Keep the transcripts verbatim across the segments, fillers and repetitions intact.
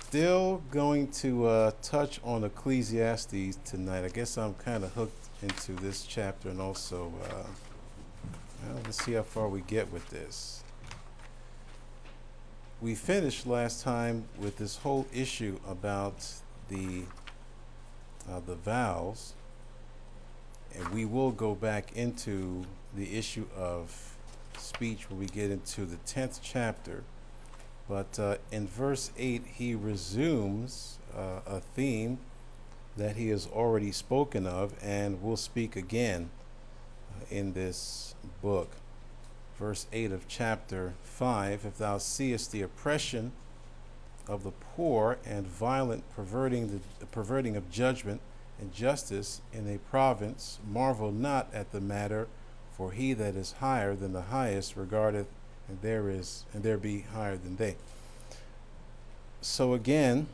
Still going to uh, touch on Ecclesiastes tonight. I guess I'm kind of hooked into this chapter, and also, uh, well, let's see how far we get with this. We finished last time with this whole issue about the uh, the vows, and we will go back into the issue of speech when we get into the tenth chapter. But uh, in verse eight, he resumes uh, a theme that he has already spoken of and will speak again uh, in this book. Verse eight of chapter five, if thou seest the oppression of the poor and violent perverting the, the perverting of judgment and justice in a province, marvel not at the matter, for he that is higher than the highest regardeth, and there is and there be higher than they. So again,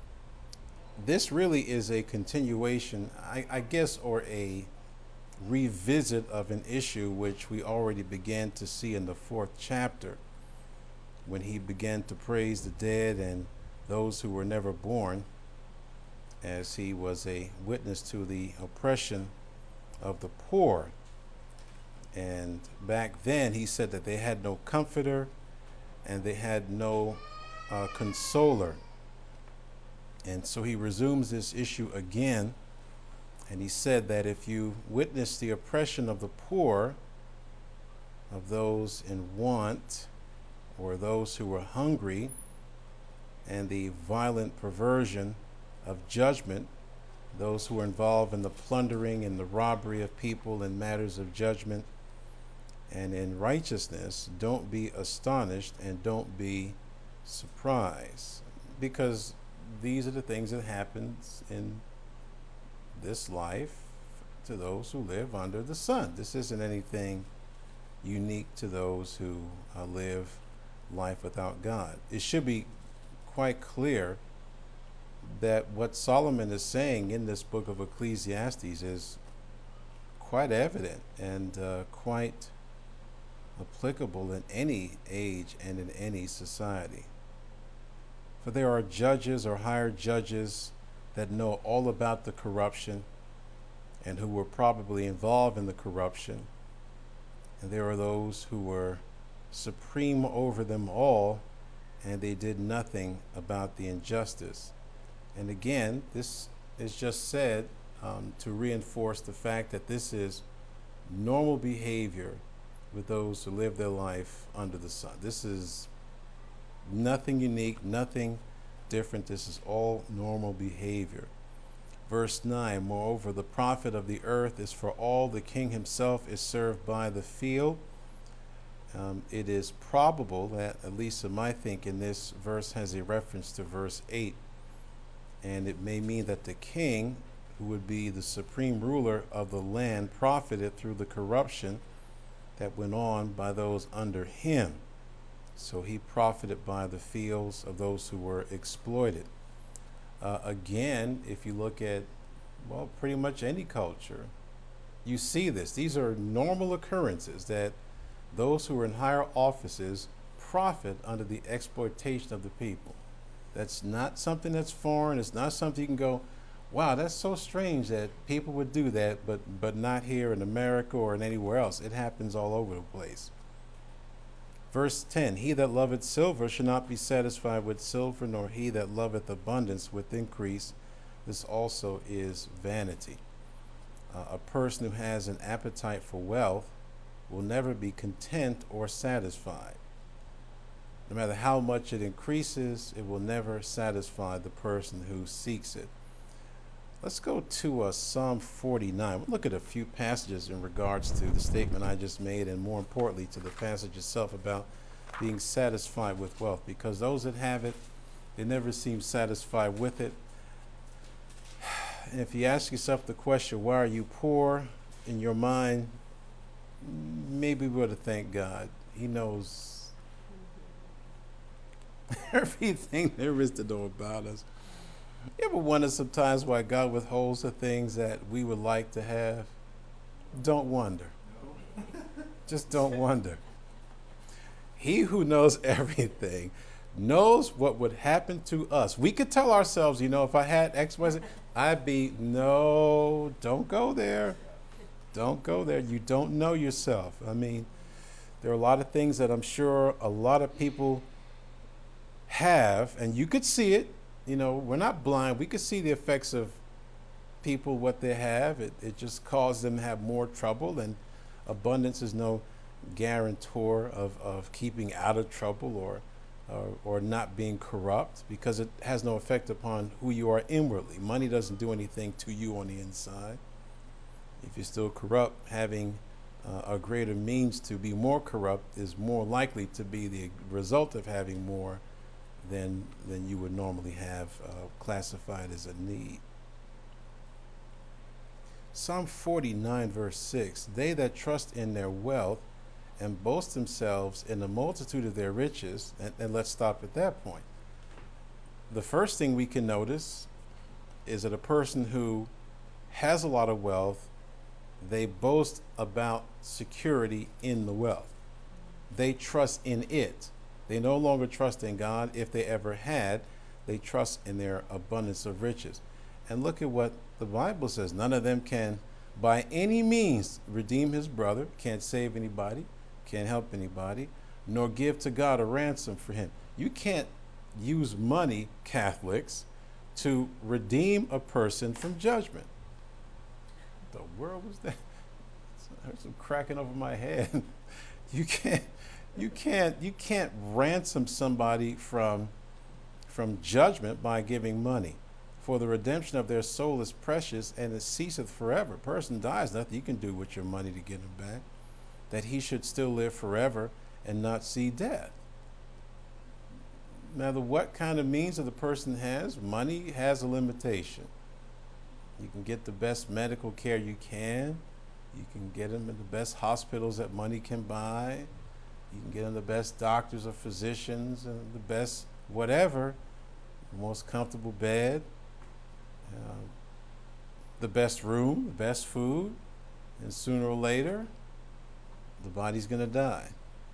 this really is a continuation, I, I guess, or a revisit of an issue which we already began to see in the fourth chapter, when he began to praise the dead and those who were never born, as he was a witness to the oppression of the poor. And back then he said that they had no comforter and they had no uh, consoler. And so he resumes this issue again, and he said that if you witness the oppression of the poor, of those in want, or those who are hungry, and the violent perversion of judgment, those who are involved in the plundering and the robbery of people in matters of judgment and in righteousness, don't be astonished and don't be surprised, because these are the things that happens in this life to those who live under the sun. This isn't anything unique to those who uh, live life without God. It should be quite clear that what Solomon is saying in this book of Ecclesiastes is quite evident and uh, quite applicable in any age and in any society. For there are judges or higher judges that know all about the corruption and who were probably involved in the corruption. And there are those who were supreme over them all, and they did nothing about the injustice. And again, this is just said um, to reinforce the fact that this is normal behavior with those who live their life under the sun. This is nothing unique, nothing different. This is all normal behavior. Verse nine, moreover, the profit of the earth is for all. The king himself is served by the field. Um, it is probable that, at least in my thinking, this verse has a reference to verse eight. And it may mean that the king, who would be the supreme ruler of the land, profited through the corruption that went on by those under him. So he profited by the fields of those who were exploited. Uh, again, if you look at, well, pretty much any culture, you see this. These are normal occurrences, that those who are in higher offices profit under the exploitation of the people. That's not something that's foreign. It's not something you can go, wow, that's so strange that people would do that, but, but not here in America or in anywhere else. It happens all over the place. Verse ten, he that loveth silver shall not be satisfied with silver, nor he that loveth abundance with increase. This also is vanity. Uh, a person who has an appetite for wealth will never be content or satisfied. No matter how much it increases, it will never satisfy the person who seeks it. Let's go to uh, Psalm forty-nine. We'll look at a few passages in regards to the statement I just made, and more importantly to the passage itself about being satisfied with wealth, because those that have it, they never seem satisfied with it. And if you ask yourself the question, why are you poor, in your mind, maybe we ought to thank God. He knows everything there is to know about us. You ever wonder sometimes why God withholds the things that we would like to have? Don't wonder. Just don't wonder. He who knows everything knows what would happen to us. We could tell ourselves, you know, if I had X, Y, Z, I'd be, no, don't go there. Don't go there. You don't know yourself. I mean, there are a lot of things that I'm sure a lot of people have, and you could see it. You know, we're not blind. We could see the effects of people, what they have. It, it just causes them to have more trouble, and abundance is no guarantor of, of keeping out of trouble or, or or not being corrupt, because it has no effect upon who you are inwardly. Money doesn't do anything to you on the inside. If you're still corrupt, having uh, a greater means to be more corrupt is more likely to be the result of having more than than you would normally have uh, classified as a need. Psalm forty-nine verse six, they that trust in their wealth and boast themselves in the multitude of their riches, and, and let's stop at that point. The first thing we can notice is that a person who has a lot of wealth, they boast about security in the wealth. They trust in it. They no longer trust in God. If they ever had, they trust in their abundance of riches. And look at what the Bible says. None of them can by any means redeem his brother, can't save anybody, can't help anybody, nor give to God a ransom for him. You can't use money, Catholics, to redeem a person from judgment. The world was that? I heard some cracking over my head. You can't, you can't, you can't ransom somebody from, from judgment by giving money. For the redemption of their soul is precious, and it ceaseth forever. A person dies, nothing you can do with your money to get him back. That he should still live forever and not see death. No matter what kind of means that the person has, money has a limitation. You can get the best medical care you can. You can get them in the best hospitals that money can buy. You can get them the best doctors or physicians and the best whatever, the most comfortable bed, uh, the best room, the best food, and sooner or later, the body's going to die.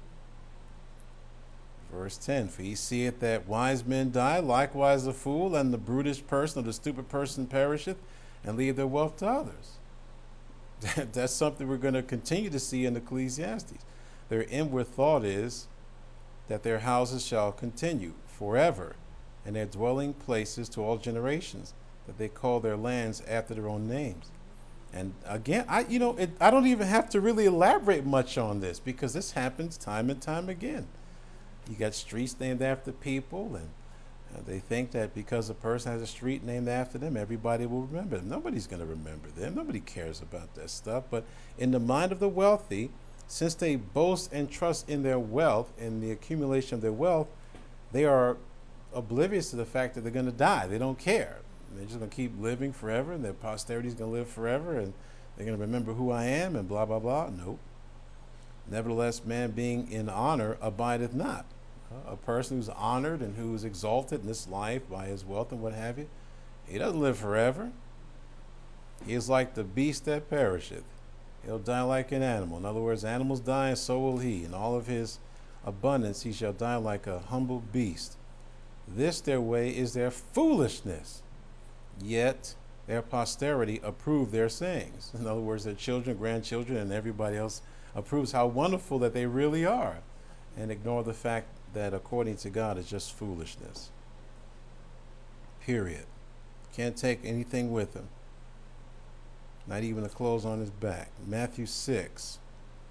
Verse ten, for ye seeth that wise men die, likewise the fool and the brutish person or the stupid person perisheth, and leave their wealth to others. That's something we're going to continue to see in Ecclesiastes. Their inward thought is that their houses shall continue forever, and their dwelling places to all generations, that they call their lands after their own names. And again, I you know, it, I don't even have to really elaborate much on this, because this happens time and time again. You got streets named after people, and uh, they think that because a person has a street named after them, everybody will remember them. Nobody's going to remember them. Nobody cares about that stuff. But in the mind of the wealthy, since they boast and trust in their wealth, in the accumulation of their wealth, they are oblivious to the fact that they're going to die. They don't care. They're just going to keep living forever, and their posterity is going to live forever, and they're going to remember who I am, and blah, blah, blah. Nope. Nevertheless, man being in honor abideth not. Uh, a person who's honored and who is exalted in this life by his wealth and what have you, he doesn't live forever. He is like the beast that perisheth. He'll die like an animal. In other words, animals die, and so will he. In all of his abundance, he shall die like a humble beast. This their way is their foolishness, yet their posterity approve their sayings. In other words, their children, grandchildren, and everybody else approves how wonderful that they really are, and ignore the fact that according to God it's just foolishness. Period. Can't take anything with him. Not even the clothes on his back. Matthew six.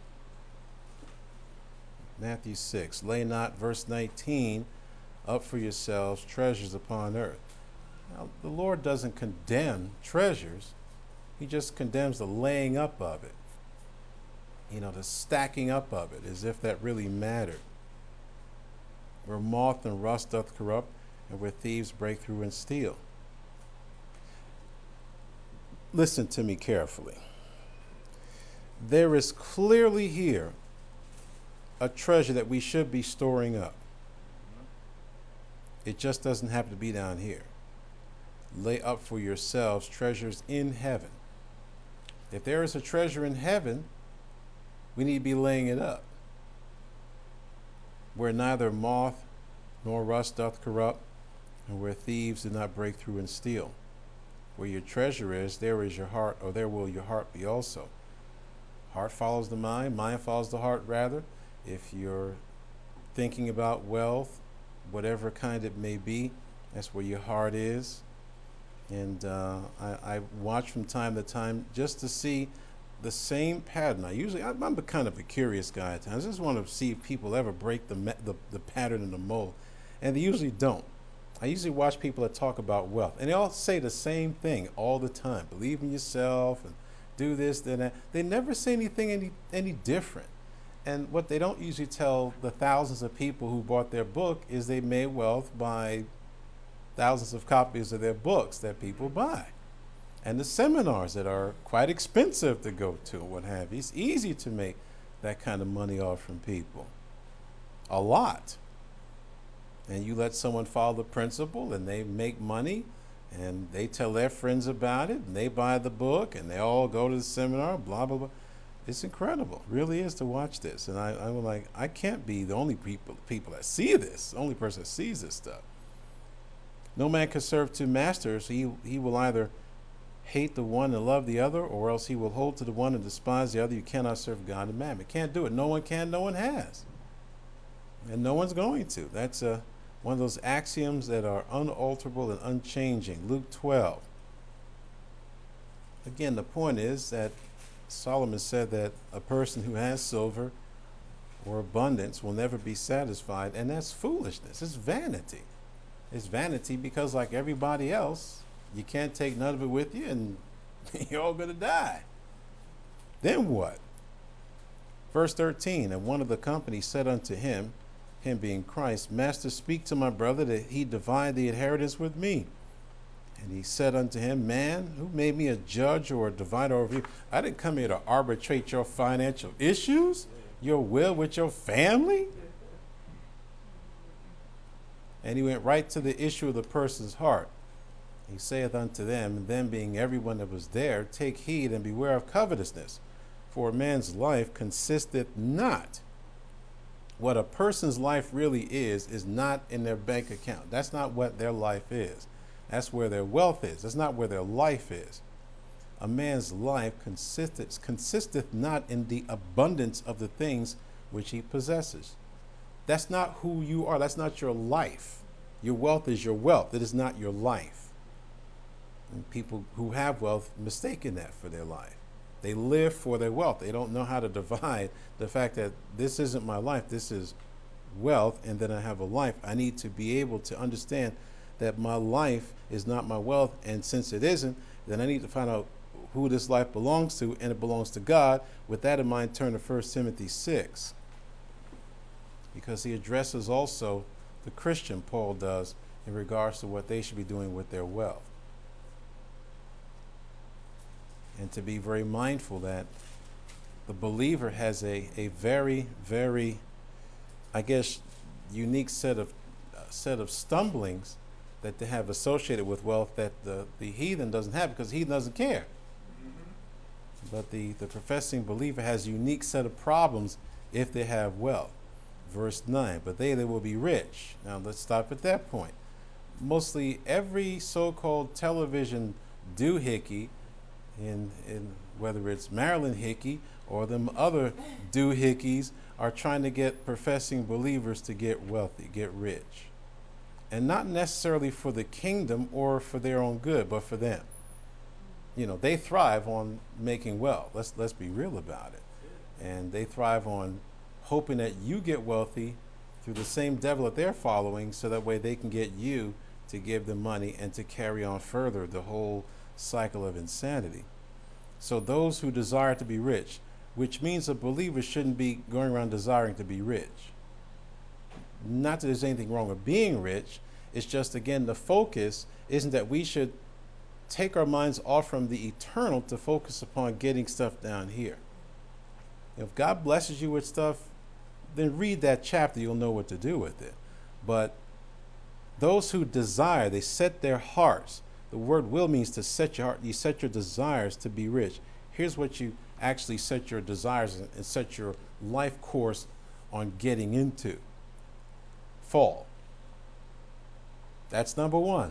Matthew six. Lay not, verse nineteen, up for yourselves treasures upon earth. Now, the Lord doesn't condemn treasures. He just condemns the laying up of it. You know, the stacking up of it, as if that really mattered. Where moth and rust doth corrupt, and where thieves break through and steal. Listen to me carefully. There is clearly here a treasure that we should be storing up. It just doesn't have to be down here. Lay up for yourselves treasures in heaven. If there is a treasure in heaven, we need to be laying it up, where neither moth nor rust doth corrupt, and where thieves do not break through and steal. Where your treasure is, there is your heart, or there will your heart be also. Heart follows the mind, mind follows the heart, rather. If you're thinking about wealth, whatever kind it may be, that's where your heart is. And uh, I, I watch from time to time just to see the same pattern. I usually, I'm, I'm a kind of a curious guy at times. I just want to see if people ever break the, the, the pattern in the mold. And they usually don't. I usually watch people that talk about wealth, and they all say the same thing all the time. Believe in yourself and do this, then that. They never say anything any, any different. And what they don't usually tell the thousands of people who bought their book is they made wealth by thousands of copies of their books that people buy. And the seminars that are quite expensive to go to, what have you. It's easy to make that kind of money off from people. A lot. And you let someone follow the principle and they make money and they tell their friends about it and they buy the book and they all go to the seminar, blah, blah, blah. It's incredible. It really is to watch this. And I, I'm like, I can't be the only people, people that see this, the only person that sees this stuff. No man can serve two masters. He, he will either hate the one and love the other, or else he will hold to the one and despise the other. You cannot serve God and mammon. Can't do it. No one can, no one has. And no one's going to. That's a one of those axioms that are unalterable and unchanging. Luke twelve. Again, the point is that Solomon said that a person who has silver or abundance will never be satisfied, and that's foolishness. It's vanity. It's vanity because, like everybody else, you can't take none of it with you, and you're all going to die. Then what? Verse thirteen, and one of the company said unto him, him being Christ, Master, speak to my brother that he divide the inheritance with me. And he said unto him, Man, who made me a judge or a divider over you? I didn't come here to arbitrate your financial issues, your will with your family. And he went right to the issue of the person's heart. He saith unto them, and them being everyone that was there, Take heed and beware of covetousness, for a man's life consisteth not. What a person's life really is, is not in their bank account. That's not what their life is. That's where their wealth is. That's not where their life is. A man's life consisteth, consisteth not in the abundance of the things which he possesses. That's not who you are. That's not your life. Your wealth is your wealth. It is not your life. And people who have wealth mistaken that for their life. They live for their wealth. They don't know how to divide the fact that this isn't my life. This is wealth, and then I have a life. I need to be able to understand that my life is not my wealth, and since it isn't, then I need to find out who this life belongs to, and it belongs to God. With that in mind, turn to First Timothy six, because he addresses also the Christian, Paul does, in regards to what they should be doing with their wealth. And to be very mindful that the believer has a, a very, very, I guess, unique set of uh, set of stumblings that they have associated with wealth that the, the heathen doesn't have, because the heathen doesn't care. Mm-hmm. But the, the professing believer has a unique set of problems if they have wealth. Verse nine, but they that will be rich. Now let's stop at that point. Mostly every so-called television doohickey, in, in whether it's Marilyn Hickey or them other doohickeys, are trying to get professing believers to get wealthy, get rich. And not necessarily for the kingdom or for their own good, but for them. You know, they thrive on making wealth. Let's let's be real about it. And they thrive on hoping that you get wealthy through the same devil that they're following, so that way they can get you to give them money and to carry on further the whole cycle of insanity. So those who desire to be rich, which means a believer shouldn't be going around desiring to be rich. Not that there's anything wrong with being rich. It's just, again, the focus isn't that we should take our minds off from the eternal to focus upon getting stuff down here. If God blesses you with stuff, then read that chapter. You'll know what to do with it. But those who desire, they set their hearts. The word will means to set your heart. You set your desires to be rich. Here's what you actually set your desires and set your life course on getting into. Fall. That's number one.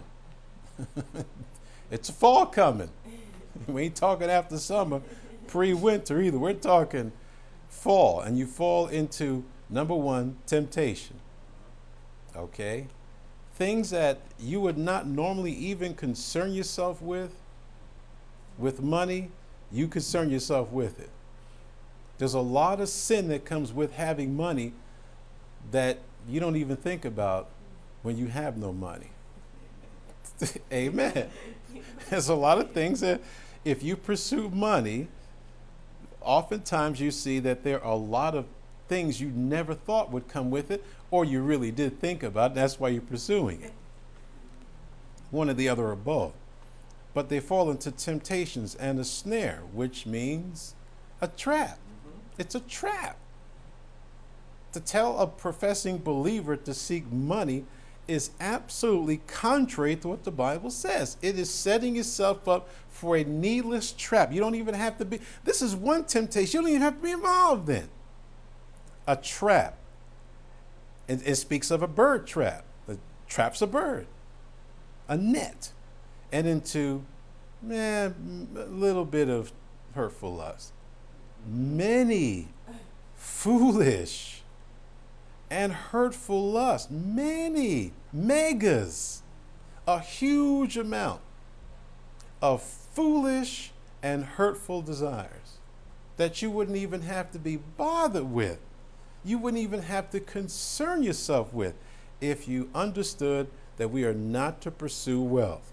It's fall coming. We ain't talking after summer, pre-winter either. We're talking fall, and you fall into number one, temptation. Okay? Things that you would not normally even concern yourself with, with money, you concern yourself with it. There's a lot of sin that comes with having money that you don't even think about when you have no money. Amen. There's a lot of things that if you pursue money, oftentimes you see that there are a lot of things you never thought would come with it, or you really did think about, and that's why you're pursuing it. One or the other or both. But they fall into temptations and a snare, which means a trap. Mm-hmm. It's a trap. To tell a professing believer to seek money is absolutely contrary to what the Bible says. It is setting yourself up for a needless trap. You don't even have to be, this is one temptation you don't even have to be involved in. A trap. It, it speaks of a bird trap. The trap's a bird. A net. And into, man, a little bit of hurtful lust. Many foolish and hurtful lust. Many megas. A huge amount of foolish and hurtful desires that you wouldn't even have to be bothered with. You wouldn't even have to concern yourself with if you understood that we are not to pursue wealth,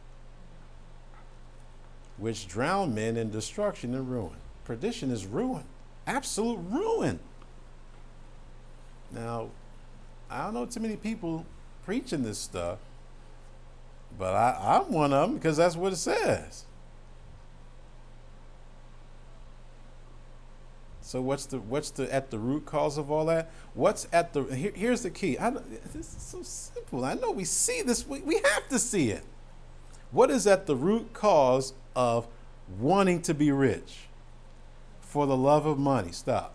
which drown men in destruction and ruin. Perdition is ruin, absolute ruin. Now, I don't know too many people preaching this stuff, but I, I'm one of them because that's what it says. So what's the what's the at the root cause of all that? What's at the here, here's the key. I, this is so simple. I know we see this. We, we have to see it. What is at the root cause of wanting to be rich? For the love of money. Stop.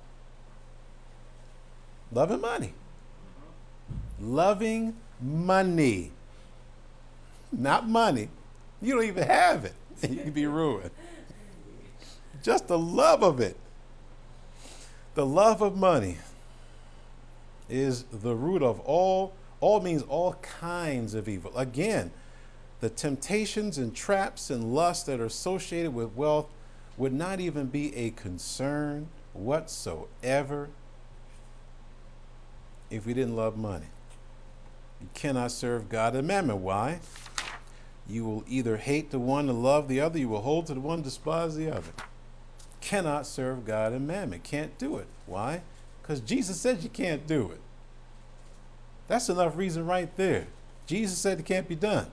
Loving money. Loving money. Not money. You don't even have it. You can be ruined. Just the love of it. The love of money is the root of all, all means all kinds of evil. Again, the temptations and traps and lusts that are associated with wealth would not even be a concern whatsoever if we didn't love money. You cannot serve God and mammon. Why? You will either hate the one and love the other. You will hold to the one, despise the other. Cannot serve God and mammon. Can't do it. Why? Because Jesus said you can't do it. That's enough reason right there. Jesus said it can't be done.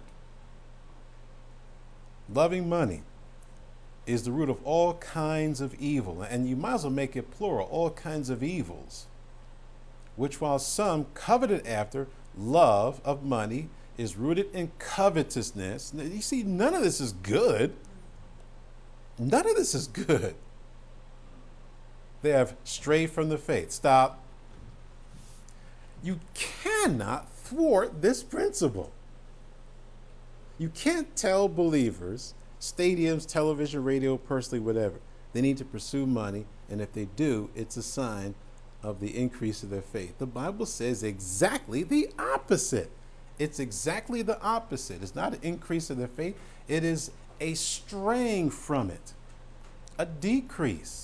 Loving money is the root of all kinds of evil. And you might as well make it plural, all kinds of evils, which while some coveted after, love of money is rooted in covetousness. Now, you see, none of this is good. None of this is good. They have strayed from the faith. Stop. You cannot thwart this principle. You can't tell believers, stadiums, television, radio, personally, whatever, they need to pursue money, and if they do, it's a sign of the increase of their faith. The Bible says exactly the opposite. It's exactly the opposite. It's not an increase of their faith. It is a straying from it, a decrease.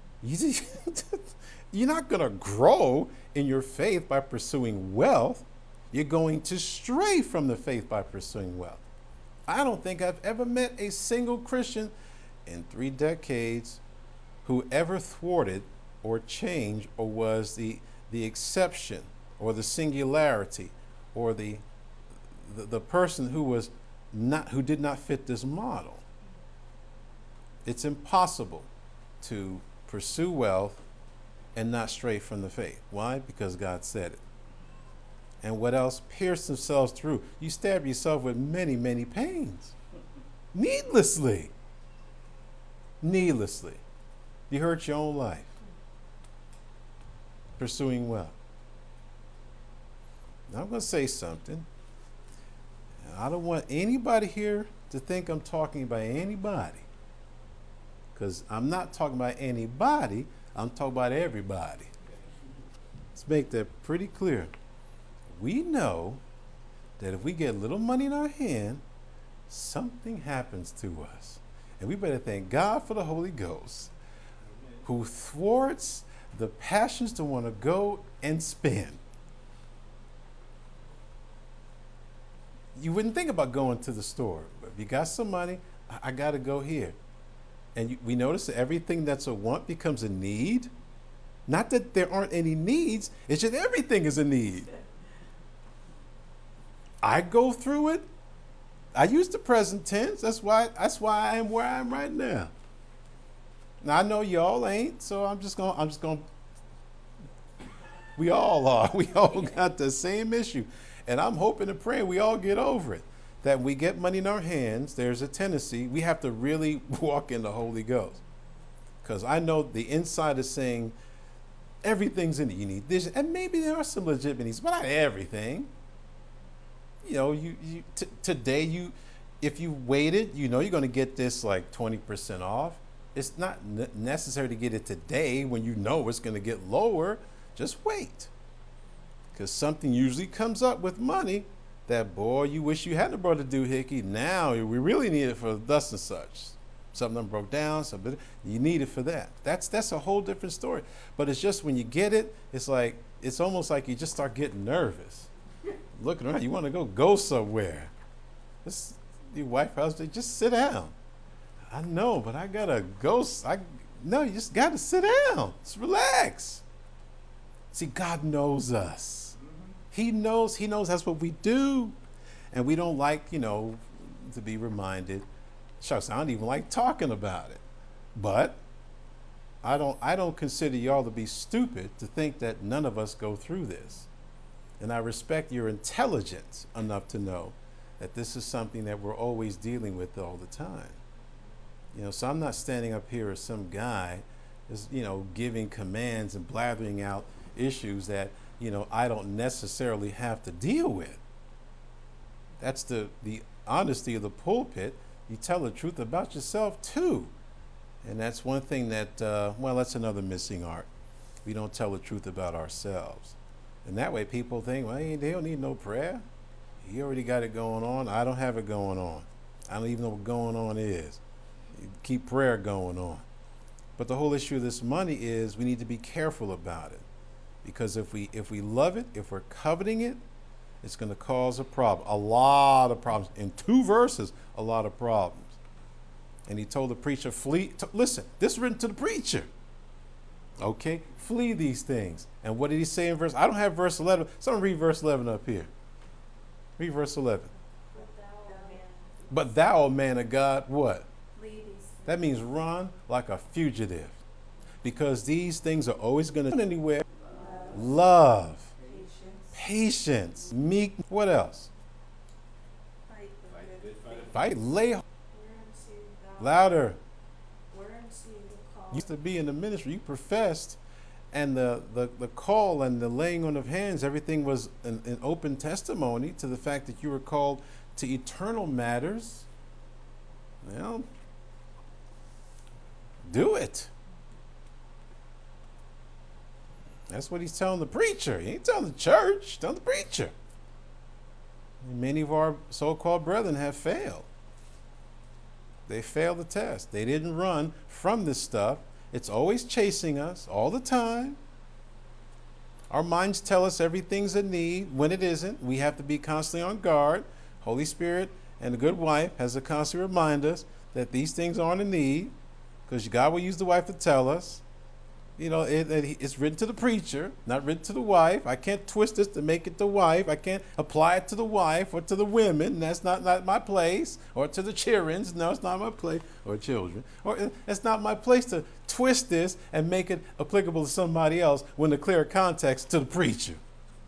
You're not going to grow in your faith by pursuing wealth. You're going to stray from the faith by pursuing wealth. I don't think I've ever met a single Christian in three decades who ever thwarted or changed or was the, the exception or the singularity or the, the, the person who was not, who did not fit this model. It's impossible to pursue wealth and not stray from the faith. Why? Because God said it. And what else? Pierce themselves through. You stab yourself with many, many pains. Needlessly. Needlessly. You hurt your own life. Pursuing wealth. Now I'm going to say something. I don't want anybody here to think I'm talking about anybody. Because I'm not talking about anybody, I'm talking about everybody. Let's make that pretty clear. We know that if we get a little money in our hand, something happens to us. And we better thank God for the Holy Ghost, who thwarts the passions to want to go and spend. You wouldn't think about going to the store, but if you got some money, I, I got to go here. And you, we notice that everything that's a want becomes a need. Not that there aren't any needs, it's just everything is a need. I go through it. I use the present tense. That's why that's why I am where I am right now. Now I know y'all ain't, so I'm just gonna I'm just gonna we all are. We all got the same issue. And I'm hoping and praying we all get over it. That we get money in our hands, there's a tendency, we have to really walk in the Holy Ghost. Because I know the inside is saying everything's in it. You need this, and maybe there are some legitimate needs, but not everything. You know, you, you t- today you, if you waited, you know you're going to get this like twenty percent off. It's not n- necessary to get it today when you know it's going to get lower. Just wait. Because something usually comes up with money that, boy, you wish you hadn't brought a doohickey. Now we really need it for thus and such. Something broke down, something you need it for that. That's that's a whole different story. But it's just when you get it, it's like it's almost like you just start getting nervous. Looking around, you want to go go somewhere. This, your wife, husband, just sit down. I know, but I gotta go. I no, you just gotta sit down. Just relax. See, God knows us. He knows. He knows that's what we do, and we don't like, you know, to be reminded. Shucks, I don't even like talking about it. But I don't. I don't consider y'all to be stupid to think that none of us go through this. And I respect your intelligence enough to know that this is something that we're always dealing with all the time. You know, so I'm not standing up here as some guy, is, you know, giving commands and blathering out issues that, you know, I don't necessarily have to deal with. That's the, the honesty of the pulpit. You tell the truth about yourself too. And that's one thing that, uh, well, that's another missing art. We don't tell the truth about ourselves. And that way people think, well, they don't need no prayer. He already got it going on. I don't have it going on. I don't even know what going on is. You keep prayer going on. But the whole issue of this money is we need to be careful about it. Because if we if we love it, if we're coveting it, it's going to cause a problem. A lot of problems. In two verses, a lot of problems. And he told the preacher, flee. T- listen, this is written to the preacher. Okay, flee these things. And what did he say in verse? I don't have verse eleven. Someone read verse eleven up here. Read verse eleven. But thou, O man of God, what? That means run like a fugitive. Because these things are always going to go anywhere. Love. Patience. Patience. Meek. What else? Fight. Fight. Lay. Louder. You used to be in the ministry, you professed, and the, the, the call and the laying on of hands, everything was an, an open testimony to the fact that you were called to eternal matters. Well, do it. That's what he's telling the preacher. He ain't telling the church, he's telling the preacher. And many of our so-called brethren have failed. They failed the test. They didn't run from this stuff. It's always chasing us all the time. Our minds tell us everything's a need when it isn't. We have to be constantly on guard. Holy Spirit and the good wife has to constantly remind us that these things aren't a need, because God will use the wife to tell us. You know, it, it, it's written to the preacher, not written to the wife. I can't twist this to make it the wife. I can't apply it to the wife or to the women. That's not, not my place. Or to the children. No, it's not my place. Or children. Or it's not my place to twist this and make it applicable to somebody else when the clear context to the preacher.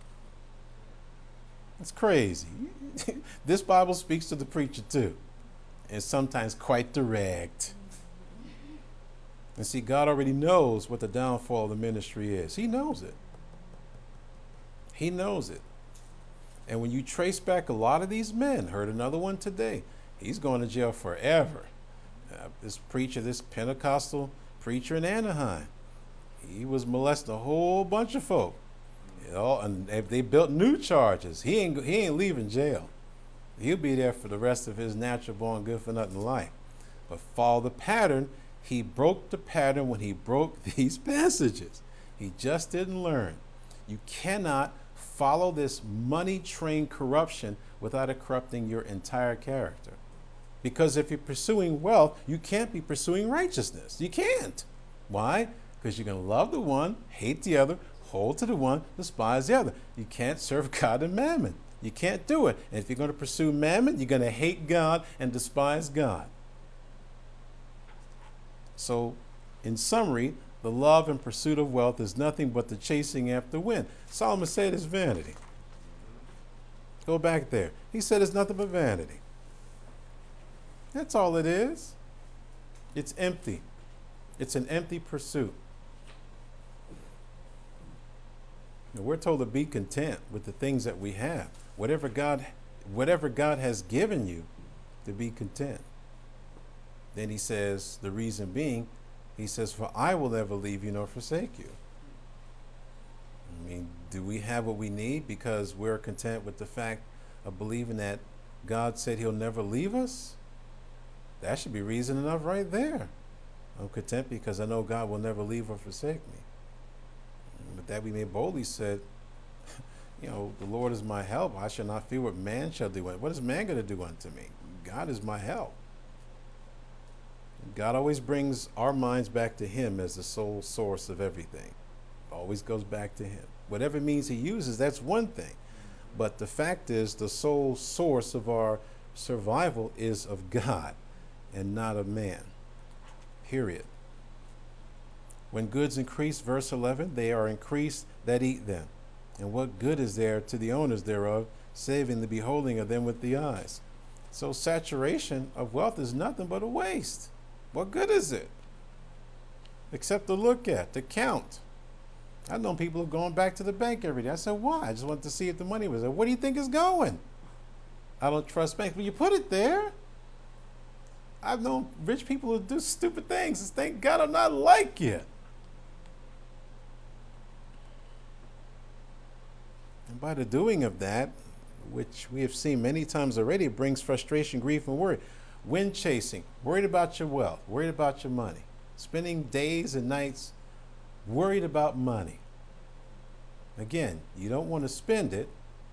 It's crazy. This Bible speaks to the preacher too. And sometimes quite direct. And see, God already knows what the downfall of the ministry is. He knows it. He knows it. And when you trace back a lot of these men, heard another one today, he's going to jail forever. Uh, this preacher, this Pentecostal preacher in Anaheim, he was molesting a whole bunch of folk. You know, and if they built new charges, he ain't he ain't leaving jail. He'll be there for the rest of his natural born good for nothing life. But follow the pattern. He broke the pattern when he broke these passages. He just didn't learn. You cannot follow this money train corruption without it corrupting your entire character. Because if you're pursuing wealth, you can't be pursuing righteousness. You can't. Why? Because you're going to love the one, hate the other, hold to the one, despise the other. You can't serve God and mammon. You can't do it. And if you're going to pursue mammon, you're going to hate God and despise God. So, in summary, the love and pursuit of wealth is nothing but the chasing after wind. Solomon said it's vanity. Go back there. He said it's nothing but vanity. That's all it is. It's empty. It's an empty pursuit. And we're told to be content with the things that we have. Whatever God, whatever God has given you, to be content. Then he says, the reason being, he says, for I will never leave you nor forsake you. I mean, do we have what we need because we're content with the fact of believing that God said he'll never leave us? That should be reason enough right there. I'm content because I know God will never leave or forsake me. But that we may boldly said, you know, the Lord is my help. I shall not fear what man shall do. What is man going to do unto me? God is my help. God always brings our minds back to him as the sole source of everything. Always goes back to him. Whatever means he uses, that's one thing. But the fact is, the sole source of our survival is of God and not of man. Period. When goods increase, verse eleven, they are increased that eat them. And what good is there to the owners thereof, saving the beholding of them with the eyes? So saturation of wealth is nothing but a waste. What good is it? Except to look at, to count. I've known people who are going back to the bank every day. I said, why? I just wanted to see if the money was there. What do you think is going? I don't trust banks. Well, you put it there. I've known rich people who do stupid things. Thank God I'm not like you. And by the doing of that, which we have seen many times already, it brings frustration, grief, and worry. Wind chasing, worried about your wealth, worried about your money, spending days and nights worried about money. Again, you don't want to spend it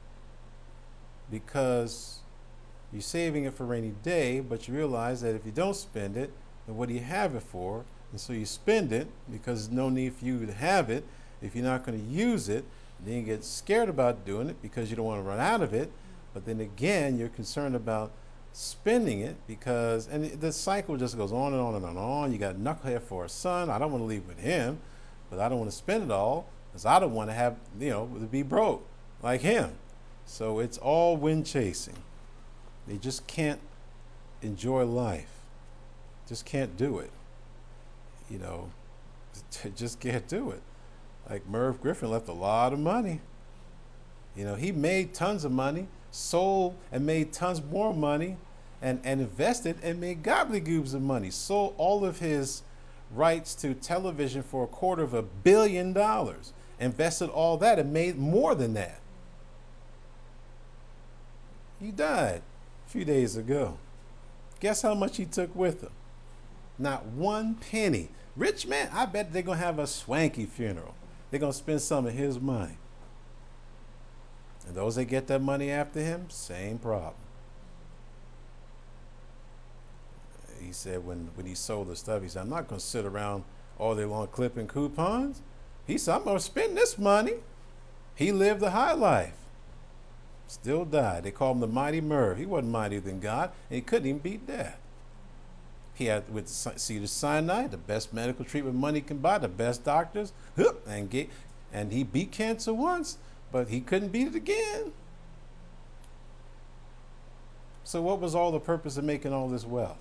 because you're saving it for a rainy day, but you realize that if you don't spend it, then what do you have it for? And so you spend it because there's no need for you to have it. If you're not going to use it, then you get scared about doing it because you don't want to run out of it. But then again, you're concerned about spending it because, and the cycle just goes on and on and on and on. You got knucklehead for a son. I don't want to leave with him, but I don't want to spend it all because I don't want to have, you know, to be broke like him. So it's all wind chasing. They just can't enjoy life. Just can't do it. You know, just can't do it. Like Merv Griffin left a lot of money. You know, he made tons of money, sold and made tons more money, and, and invested and made gobbledygoobs of money. Sold all of his rights to television for a quarter of a billion dollars. Invested all that and made more than that. He died a few days ago. Guess how much he took with him? Not one penny. Rich man, I bet they're going to have a swanky funeral. They're going to spend some of his money. And those that get that money after him, same problem. He said when, when he sold the stuff, he said, I'm not going to sit around all day long clipping coupons. He said, I'm going to spend this money. He lived the high life. Still died. They called him the mighty Merv. He wasn't mightier than God, and he couldn't even beat death. He had with Cedars-Sinai, the best medical treatment money can buy, the best doctors, and get, and he beat cancer once, but he couldn't beat it again. So what was all the purpose of making all this wealth?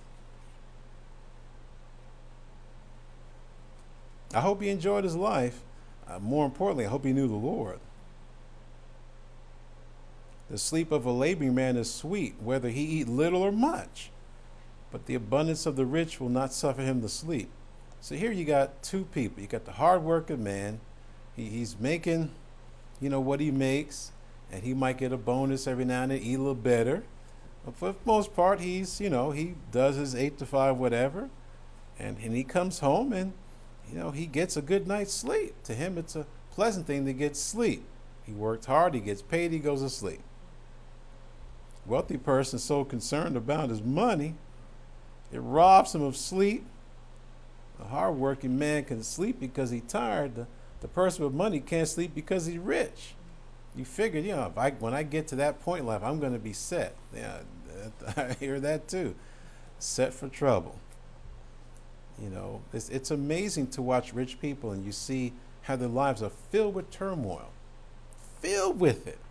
I hope he enjoyed his life. Uh, more importantly, I hope he knew the Lord. The sleep of a laboring man is sweet, whether he eat little or much. But the abundance of the rich will not suffer him to sleep. So here you got two people. You got the hard-working man. He, he's making, you know, what he makes, and he might get a bonus every now and then, eat a little better. But for the most part, he's, you know, he does his eight to five, whatever, and, and he comes home and, you know, he gets a good night's sleep. To him, it's a pleasant thing to get sleep. He worked hard, he gets paid, he goes to sleep. Wealthy person so concerned about his money, it robs him of sleep. A hard-working man can sleep because he's tired. The, the person with money can't sleep because he's rich. You figured, you know, if I, when I get to that point in life, I'm going to be set. Yeah, I hear that too. Set for trouble. You know, it's, it's amazing to watch rich people and you see how their lives are filled with turmoil. Filled with it.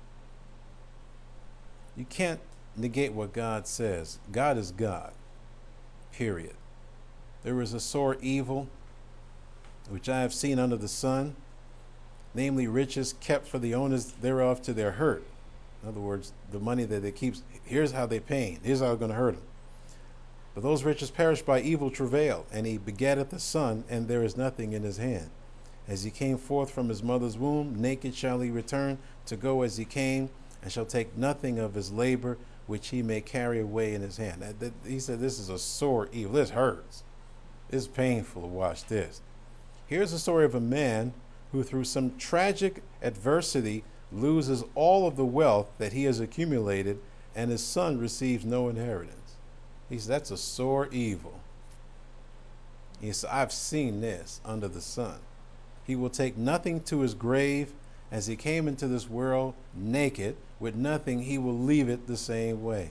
You can't negate what God says. God is God. Period. There is a sore evil which I have seen under the sun, namely riches kept for the owners thereof to their hurt. In other words, the money that they keep, here's how they pay. Here's how it's going to hurt them. But those riches perish by evil travail, and he begetteth a son, and there is nothing in his hand. As he came forth from his mother's womb, naked shall he return to go as he came, and shall take nothing of his labor, which he may carry away in his hand. That, that, he said, this is a sore evil. This hurts. It's painful to watch this. Here's the story of a man who through some tragic adversity loses all of the wealth that he has accumulated, and his son receives no inheritance. He said, that's a sore evil. He said, I've seen this under the sun. He will take nothing to his grave. As he came into this world naked, with nothing, he will leave it the same way.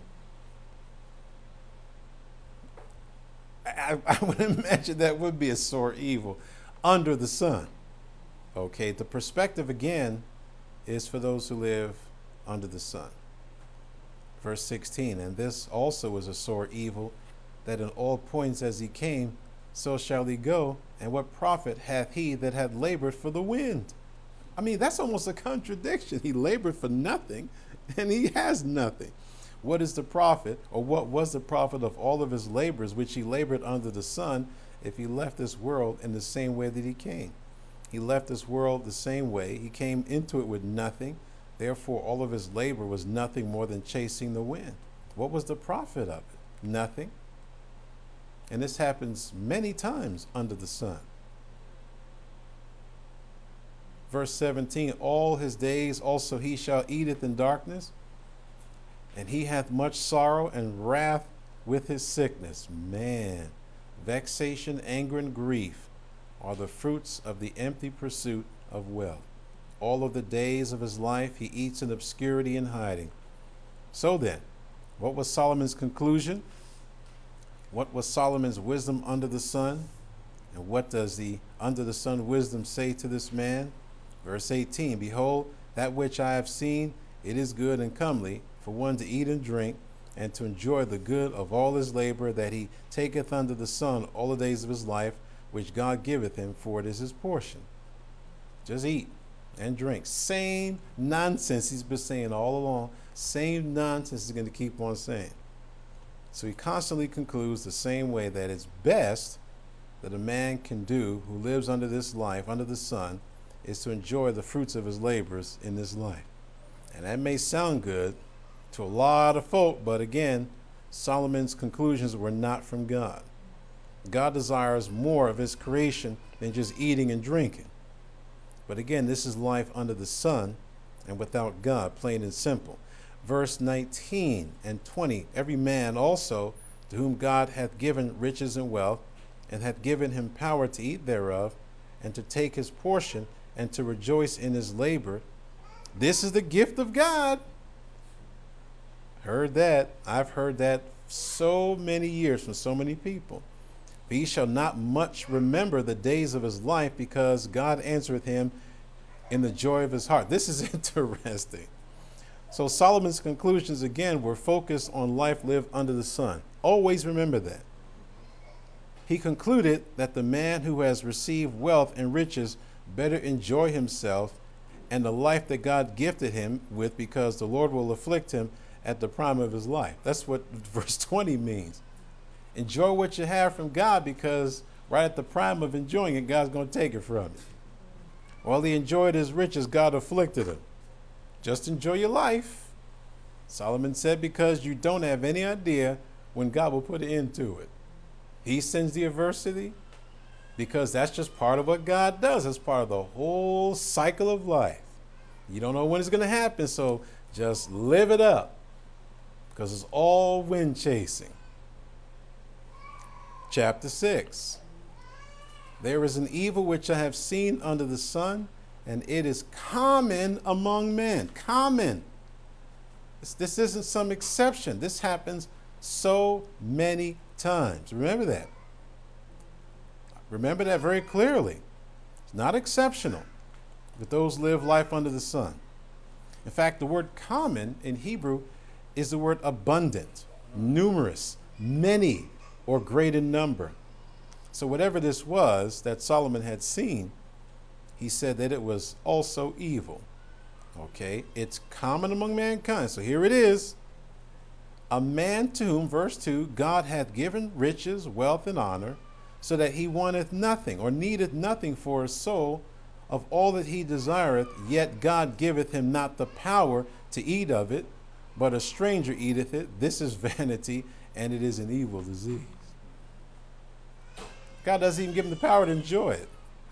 I, I would imagine that would be a sore evil under the sun. Okay, the perspective again is for those who live under the sun. Verse sixteen, and this also is a sore evil, that in all points as he came, so shall he go, and what profit hath he that hath labored for the wind? I mean, that's almost a contradiction. He labored for nothing, and he has nothing. What is the profit, or what was the profit of all of his labors, which he labored under the sun, if he left this world in the same way that he came? He left this world the same way. He came into it with nothing. Therefore, all of his labor was nothing more than chasing the wind. What was the profit of it? Nothing. And this happens many times under the sun. Verse seventeen, all his days also he shall eateth in darkness, and he hath much sorrow and wrath with his sickness. Man, vexation, anger, and grief are the fruits of the empty pursuit of wealth. All of the days of his life he eats in obscurity and hiding. So then, what was Solomon's conclusion? What was Solomon's wisdom under the sun? And what does the under the sun wisdom say to this man? Verse eighteen, behold, that which I have seen, it is good and comely for one to eat and drink, and to enjoy the good of all his labor that he taketh under the sun all the days of his life, which God giveth him, for it is his portion. Just eat and drink. Same nonsense he's been saying all along. Same nonsense he's going to keep on saying. So he constantly concludes the same way, that it's best that a man can do who lives under this life, under the sun, is to enjoy the fruits of his labors in this life. And that may sound good to a lot of folk, but again, Solomon's conclusions were not from God. God desires more of his creation than just eating and drinking. But again, this is life under the sun and without God, plain and simple. Verse nineteen and twenty, every man also to whom God hath given riches and wealth, and hath given him power to eat thereof, and to take his portion, and to rejoice in his labor. This is the gift of God. Heard that. I've heard that so many years from so many people. But he shall not much remember the days of his life, because God answereth him in the joy of his heart. This is interesting. So Solomon's conclusions again were focused on life lived under the sun. Always remember that. He concluded that the man who has received wealth and riches better enjoy himself and the life that God gifted him with, because the Lord will afflict him at the prime of his life. That's what verse twenty means. Enjoy what you have from God, because right at the prime of enjoying it, God's going to take it from you. While he enjoyed his riches, God afflicted him. Just enjoy your life, Solomon said, because you don't have any idea when God will put an end to it. He sends the adversity because that's just part of what God does. It's part of the whole cycle of life. You don't know when it's going to happen, so just live it up, because it's all wind chasing. Chapter six. There is an evil which I have seen under the sun, and it is common among men. Common. This, this isn't some exception. This happens so many times. Remember that. Remember that very clearly. It's not exceptional, but those live life under the sun. In fact, the word common in Hebrew is the word abundant, numerous, many, or great in number. So whatever this was that Solomon had seen, he said that it was also evil. Okay, it's common among mankind. So here it is. A man to whom, verse two, God hath given riches, wealth, and honor, so that he wanteth nothing, or needeth nothing for his soul of all that he desireth, yet God giveth him not the power to eat of it, but a stranger eateth it. This is vanity, and it is an evil disease. God doesn't even give him the power to enjoy it.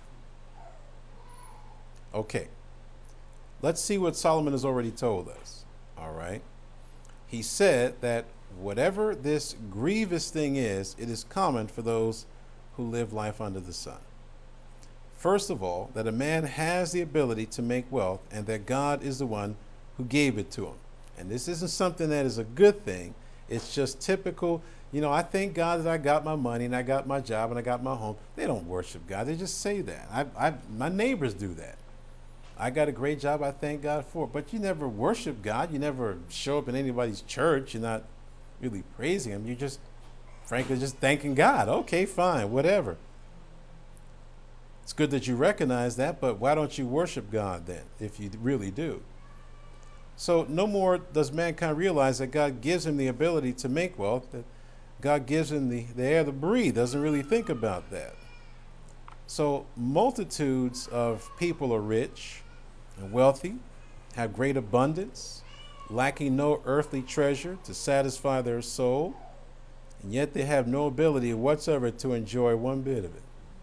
Okay, let's see what Solomon has already told us. All right. He said that whatever this grievous thing is, it is common for those who live life under the sun. First of all, that a man has the ability to make wealth, and that God is the one who gave it to him. And this isn't something that is a good thing. It's just typical. You know, I thank God that I got my money and I got my job and I got my home. They don't worship God. They just say that. I, I, my neighbors do that. I got a great job. I thank God for it. But you never worship God. You never show up in anybody's church. You're not really praising him. You're just, frankly, just thanking God. Okay, fine, whatever. It's good that you recognize that, but why don't you worship God then, if you really do? So no more does mankind realize that God gives him the ability to make wealth, that God gives him the, the air to breathe, doesn't really think about that. So multitudes of people are rich and wealthy, have great abundance, lacking no earthly treasure to satisfy their soul, and yet they have no ability whatsoever to enjoy one bit of it.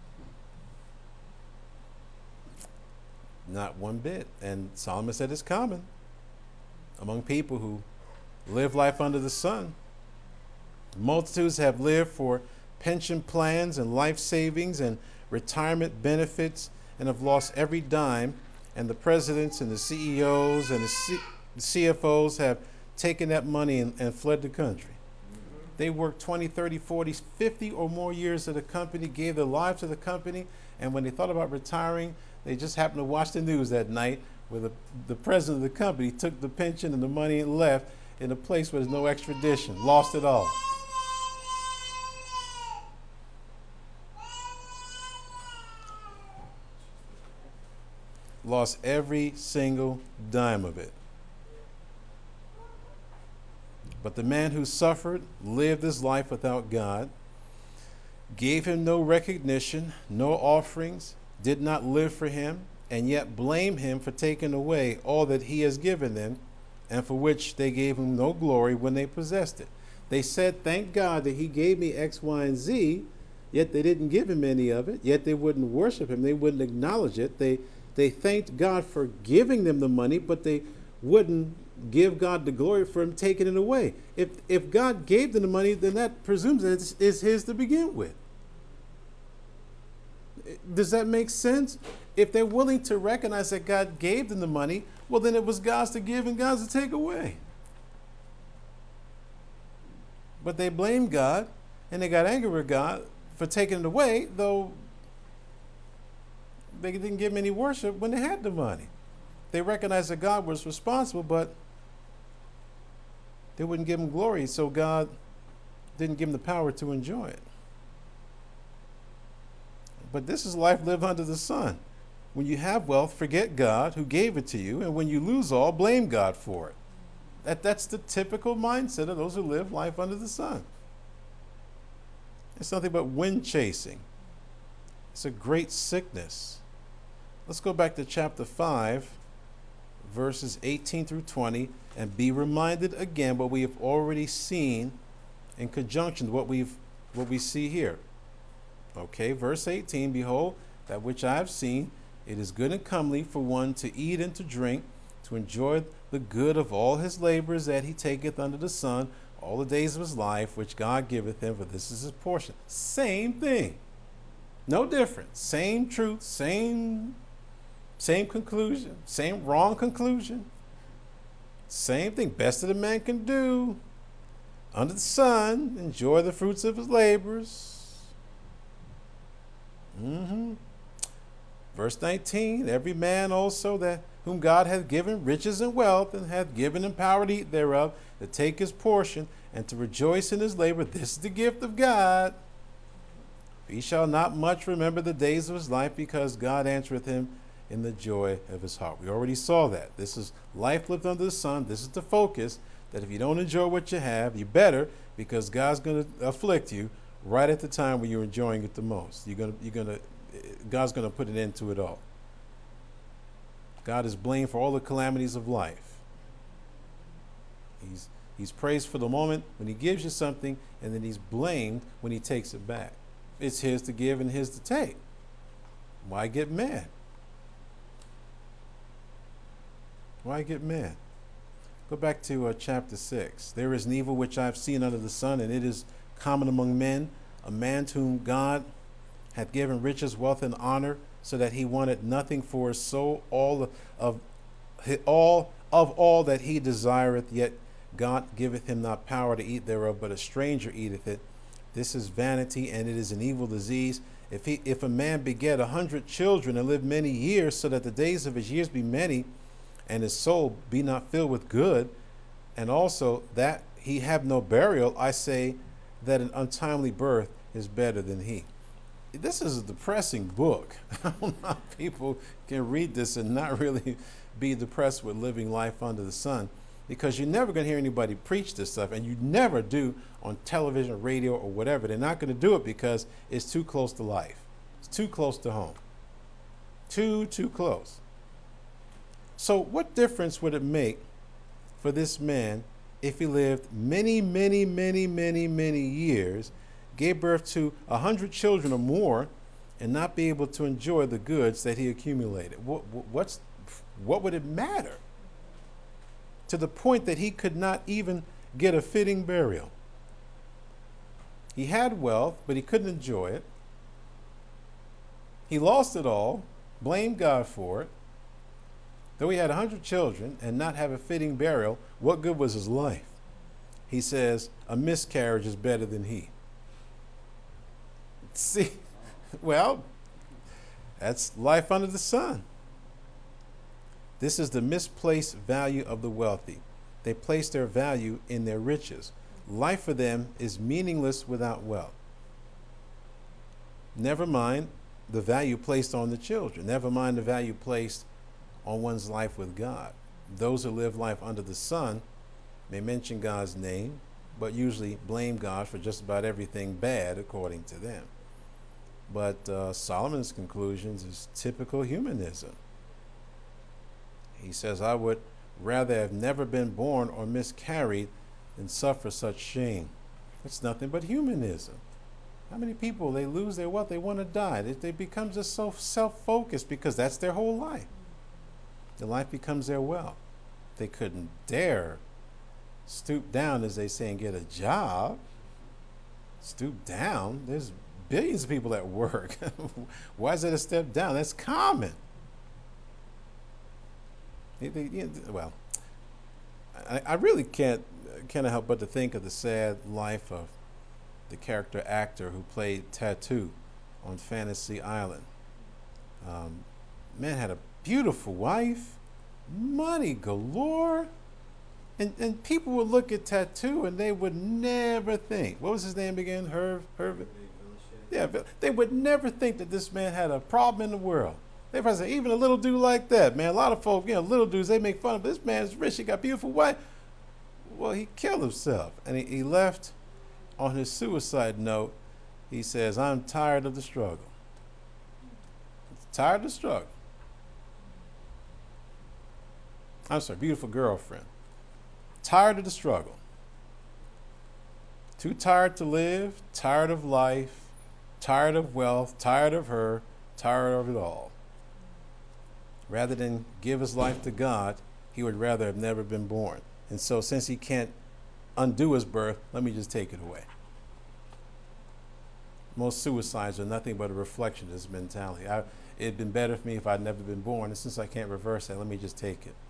Not one bit. And Solomon said it's common among people who live life under the sun. Multitudes have lived for pension plans and life savings and retirement benefits and have lost every dime, and the presidents and the C E Os and the, C the C F Os have taken that money and, and fled the country. They worked twenty, thirty, forty, fifty or more years at a company, gave their lives to the company, and when they thought about retiring, they just happened to watch the news that night where the, the president of the company took the pension and the money and left in a place where there's no extradition, lost it all. Lost every single dime of it. But the man who suffered, lived his life without God, gave him no recognition, no offerings, did not live for him, and yet blame him for taking away all that he has given them, and for which they gave him no glory when they possessed it. They said, thank God that he gave me X, Y, and Z, yet they didn't give him any of it, yet they wouldn't worship him, they wouldn't acknowledge it. They They thanked God for giving them the money, but they wouldn't give God the glory for him taking it away. If if God gave them the money, then that presumes that it's, it's his to begin with. Does that make sense? If they're willing to recognize that God gave them the money, well, then it was God's to give and God's to take away. But they blamed God, and they got angry with God for taking it away, though they didn't give him any worship when they had the money. They recognized that God was responsible, but they wouldn't give him glory, so God didn't give him the power to enjoy it. But this is life lived under the sun. When you have wealth, forget God who gave it to you, and when you lose all, blame God for it. That, that's the typical mindset of those who live life under the sun. It's nothing but wind chasing. It's a great sickness. Let's go back to chapter five, verses eighteen through twenty, and be reminded again what we have already seen in conjunction with what we've what we see here. Okay, verse eighteen, behold, that which I have seen, it is good and comely for one to eat and to drink, to enjoy the good of all his labors that he taketh under the sun, all the days of his life, which God giveth him, for this is his portion. Same thing. No difference. Same truth, same, same conclusion, same wrong conclusion. Same thing. Best that a man can do under the sun, enjoy the fruits of his labors. Mm-hmm. Verse nineteen, every man also that whom God hath given riches and wealth, and hath given him power to eat thereof, to take his portion, and to rejoice in his labor. This is the gift of God. He shall not much remember the days of his life, because God answereth him in the joy of his heart. We already saw that. This is life lived under the sun. This is the focus, that if you don't enjoy what you have, you better, because God's going to afflict you right at the time when you're enjoying it the most. You're going to, you're going to, God's going to put an end to it all. God is blamed for all the calamities of life. He's, he's praised for the moment when he gives you something, and then he's blamed when he takes it back. It's his to give and his to take. Why get mad? Why get mad? Go back to uh, chapter six. There is an evil which I have seen under the sun, and it is common among men, a man to whom God hath given riches, wealth, and honor, so that he wanted nothing for his soul, all of all of all that he desireth, yet God giveth him not power to eat thereof, but a stranger eateth it. This is vanity, and it is an evil disease. If he, if a man beget a hundred children and live many years, so that the days of his years be many, and his soul be not filled with good, and also that he have no burial, I say that an untimely birth is better than he. This is a depressing book. I don't know how people can read this and not really be depressed with living life under the sun, because you're never going to hear anybody preach this stuff, and you never do on television, radio, or whatever. They're not going to do it because it's too close to life. It's too close to home. Too, too close. So what difference would it make for this man if he lived many, many, many, many, many years, gave birth to a hundred children or more, and not be able to enjoy the goods that he accumulated? What, what's, what would it matter? To the point that he could not even get a fitting burial. He had wealth, but he couldn't enjoy it. He lost it all, blamed God for it. Though he had a hundred children and not have a fitting burial, what good was his life? He says, a miscarriage is better than he. See, well, that's life under the sun. This is the misplaced value of the wealthy. They place their value in their riches. Life for them is meaningless without wealth. Never mind the value placed on the children. Never mind the value placed on one's life with God. Those who live life under the sun may mention God's name, but usually blame God for just about everything bad according to them. But uh, Solomon's conclusions is typical humanism. He says, I would rather have never been born or miscarried than suffer such shame. It's nothing but humanism. How many people, they lose their wealth, they want to die. They, they become just so self-focused because that's their whole life. Their life becomes their wealth. They couldn't dare stoop down, as they say, and get a job. Stoop down? There's billions of people at work. Why is that a step down? That's common. They, they, you know, well, I, I really can't can't help but to think of the sad life of the character actor who played Tattoo on Fantasy Island. Um, man had a beautiful wife, money galore, and and people would look at Tattoo and they would never think. What was his name again? Herb, Herb. Yeah, they would never think that this man had a problem in the world. They probably say, even a little dude like that, man. A lot of folks, you know, little dudes, they make fun of this man's rich. He got a beautiful wife. Well, he killed himself, and he, he left on his suicide note. He says, "I'm tired of the struggle. Tired of the struggle." I'm sorry, beautiful girlfriend. Tired of the struggle. Too tired to live, tired of life, tired of wealth, tired of her, tired of it all. Rather than give his life to God, he would rather have never been born. And so since he can't undo his birth, let me just take it away. Most suicides are nothing but a reflection of this mentality. I, it'd been better for me if I'd never been born, and since I can't reverse that, let me just take it.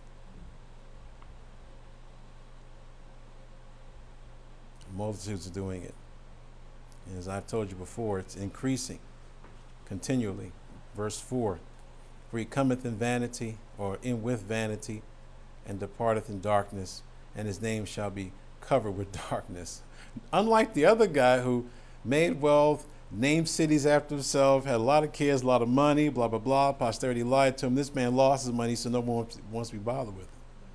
Multitudes are doing it. And as I've told you before, it's increasing continually. Verse four, for he cometh in vanity, or in with vanity, and departeth in darkness, and his name shall be covered with darkness. Unlike the other guy who made wealth, named cities after himself, had a lot of kids, a lot of money, blah, blah, blah, posterity lied to him. This man lost his money, so no one wants to be bothered with it.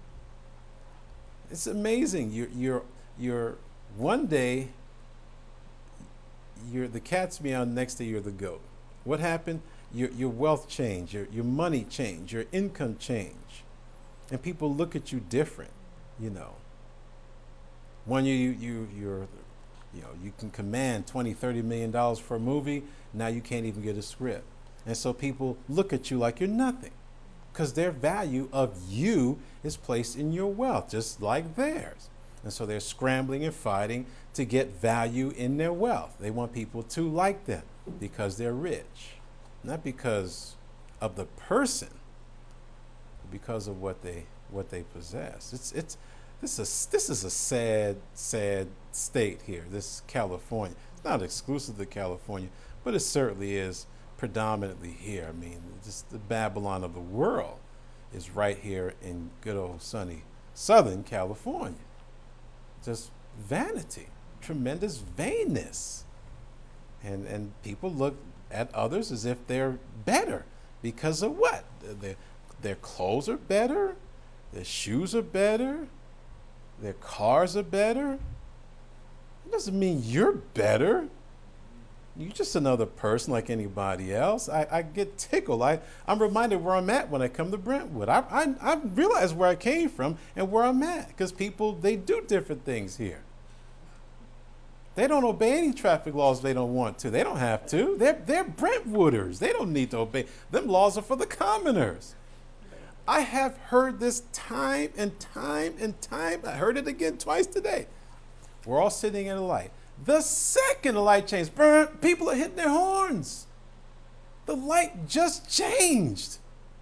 It's amazing. You're, you're, you're one day, you're the cat's meow, next day you're the goat. What happened? Your, your wealth changed, your, your money changed, your income changed. And people look at you different, you know. When you, you, you're, you know, you can command twenty, thirty million dollars for a movie, now you can't even get a script. And so people look at you like you're nothing, because their value of you is placed in your wealth, just like theirs. And so they're scrambling and fighting to get value in their wealth. They want people to like them because they're rich, not because of the person, but because of what they what they possess. It's it's this is this is a sad sad state here. This California. It's not exclusive to California, but it certainly is predominantly here. I mean, just the Babylon of the world is right here in good old sunny Southern California. Just vanity, tremendous vainness. And and people look at others as if they're better because of what? Their, their clothes are better, their shoes are better, their cars are better. It doesn't mean you're better. You're just another person like anybody else. I, I get tickled. I, I'm reminded where I'm at when I come to Brentwood. I, I, I realize where I came from and where I'm at, because people, they do different things here. They don't obey any traffic laws if they don't want to. They don't have to. They're, they're Brentwooders. They don't need to obey. Them laws are for the commoners. I have heard this time and time and time. I heard it again twice today. We're all sitting at a light. The second the light changed, burn, people are hitting their horns. The light just changed.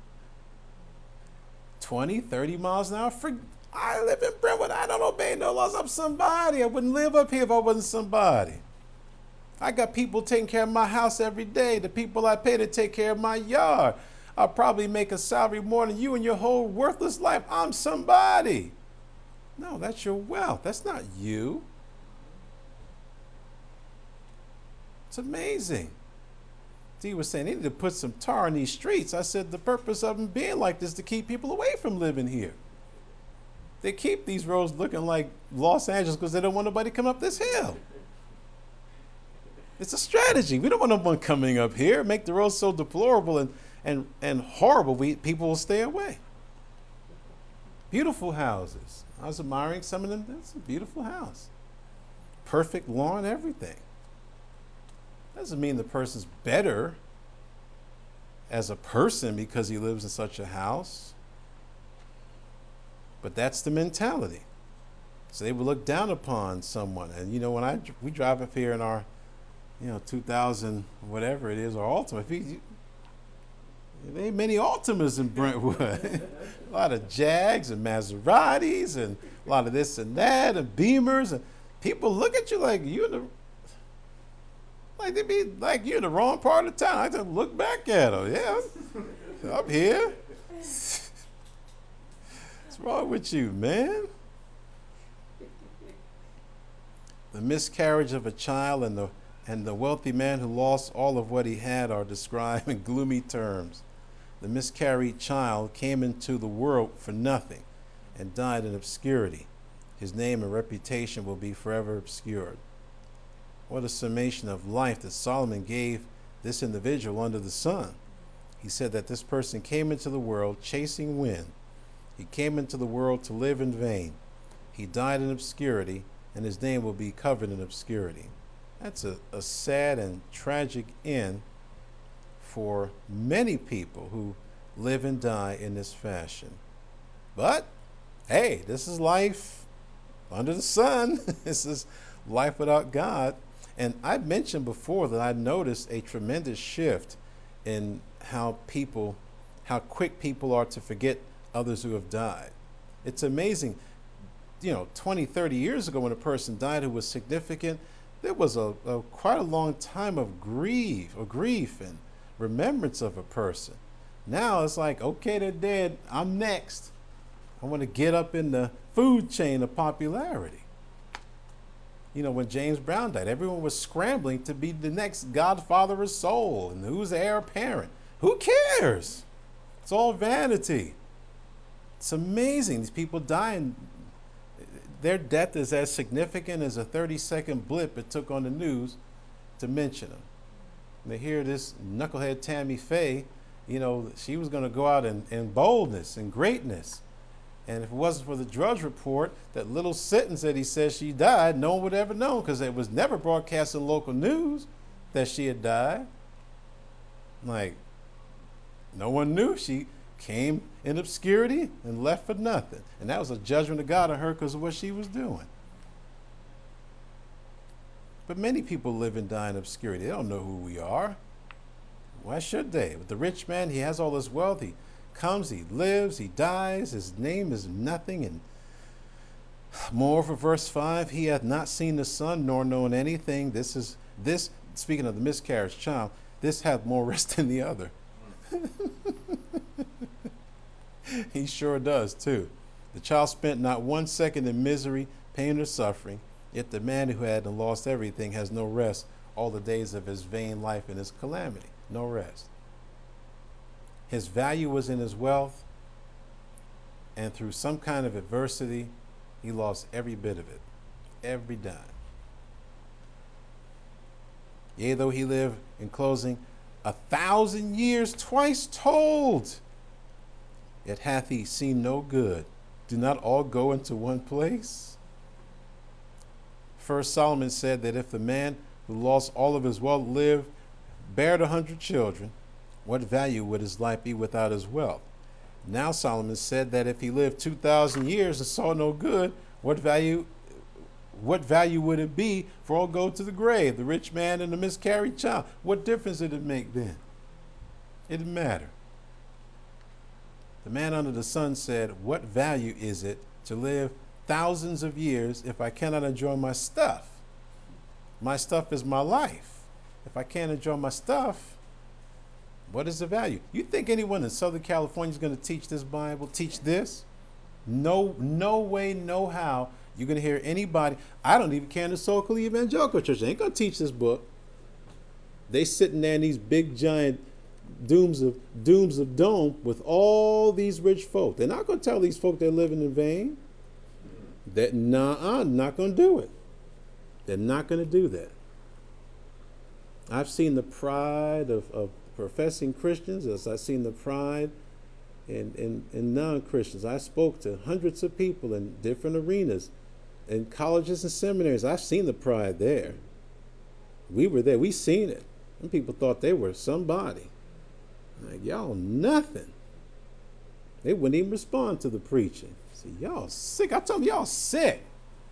twenty, thirty miles an hour. For, I live in Brentwood. I don't obey no laws. I'm somebody. I wouldn't live up here if I wasn't somebody. I got people taking care of my house every day. The people I pay to take care of my yard. I'll probably make a salary more than you in your whole worthless life. I'm somebody. No, that's your wealth. That's not you. It's amazing. Dee was saying they need to put some tar in these streets. I said the purpose of them being like this is to keep people away from living here. They keep these roads looking like Los Angeles because they don't want nobody to come up this hill. It's a strategy. We don't want no one coming up here, make the roads so deplorable and, and, and horrible, we, people will stay away. Beautiful houses. I was admiring some of them. It's a beautiful house. Perfect lawn, everything. Doesn't mean the person's better as a person because he lives in such a house. But that's the mentality. So they would look down upon someone. And you know, when I we drive up here in our, you know, two thousand whatever it is, our Altima. If you, there ain't many Altimas in Brentwood. A lot of Jags and Maseratis and a lot of this and that and Beamers, and people look at you like you in the like they be like you're in the wrong part of town. I just look back at them. Yeah, I'm up here. What's wrong with you, man? The miscarriage of a child and the and the wealthy man who lost all of what he had are described in gloomy terms. the miscarried child came into the world for nothing and died in obscurity. His name and reputation will be forever obscured. What a summation of life that Solomon gave this individual under the sun. He said that this person came into the world chasing wind. He came into the world to live in vain. He died in obscurity, and his name will be covered in obscurity. That's a, a sad and tragic end for many people who live and die in this fashion. But, hey, this is life under the sun. This is life without God. And I mentioned before that I noticed a tremendous shift in how people, how quick people are to forget others who have died. It's amazing. You know, twenty, thirty years ago when a person died who was significant, there was a, a quite a long time of grief, or grief and remembrance of a person. Now it's like, okay, they're dead. I'm next. I want to get up in the food chain of popularity. You know, when James Brown died, everyone was scrambling to be the next godfather of soul and who's the heir apparent. Who cares? It's all vanity. It's amazing. These people dying. Their death is as significant as a thirty second blip it took on the news to mention them. And they hear this knucklehead Tammy Faye, you know, she was going to go out in, in boldness and greatness. And if it wasn't for the Drudge Report, that little sentence that he says she died, no one would ever know, because it was never broadcast in local news that she had died. Like, no one knew. She came in obscurity and left for nothing. And that was a judgment of God on her because of what she was doing. But many people live and die in obscurity. They don't know who we are. Why should they? With the rich man, he has all his wealth. He comes, he lives, he dies. His name is nothing. And moreover, verse five, he hath not seen the sun nor known anything. This is, this, speaking of the miscarriage child, this hath more rest than the other. He sure does too. The child spent not one second in misery, pain, or suffering, yet the man who had lost everything has no rest all the days of his vain life and his calamity. No rest. His value was in his wealth, and through some kind of adversity, he lost every bit of it, every dime. Yea, though he lived, in closing, a thousand years twice told, yet hath he seen no good. Do not all go into one place? First Solomon said that if the man who lost all of his wealth lived, bared a hundred children, what value would his life be without his wealth? Now Solomon said that if he lived two thousand years and saw no good, what value what value would it be for all go to the grave, the rich man and the miscarried child? What difference did it make then? It didn't matter. The man under the sun said, what value is it to live thousands of years if I cannot enjoy my stuff? My stuff is my life. If I can't enjoy my stuff, what is the value? You think anyone in Southern California is going to teach this Bible, teach this? No, no way, no how. You're going to hear anybody. I don't even care in the so-called evangelical church. They ain't going to teach this book. They sitting there in these big giant dooms of dooms of dome with all these rich folk. They're not going to tell these folk they're living in vain. That nah, not going to do it. They're not going to do that. I've seen the pride of, of professing Christians, as I've seen the pride in, in, in non-Christians. I spoke to hundreds of people in different arenas, in colleges and seminaries. I've seen the pride there. We were there. We seen it. And people thought they were somebody. Like, y'all nothing. They wouldn't even respond to the preaching. See, y'all sick. I told them y'all sick.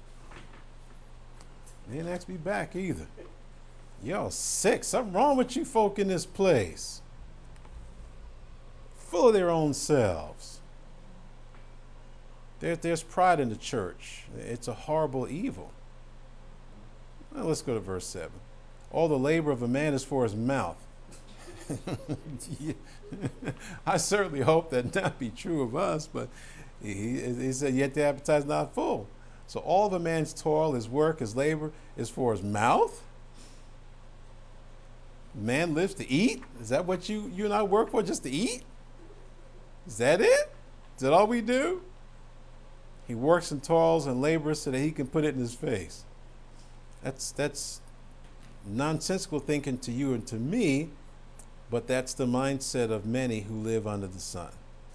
They didn't ask me back either. Y'all sick. Something wrong with you folk in this place. Full of their own selves. There, there's pride in the church. It's a horrible evil. Well, let's go to verse seven. All the labor of a man is for his mouth. I certainly hope that not be true of us, but he, he said, yet the appetite is not full. So all of a man's toil, his work, his labor is for his mouth? Man lives to eat? Is that what you, you and I work for, just to eat? Is that it? Is that all we do? He works and toils and labors so that he can put it in his face. That's that's nonsensical thinking to you and to me, but that's the mindset of many who live under the sun.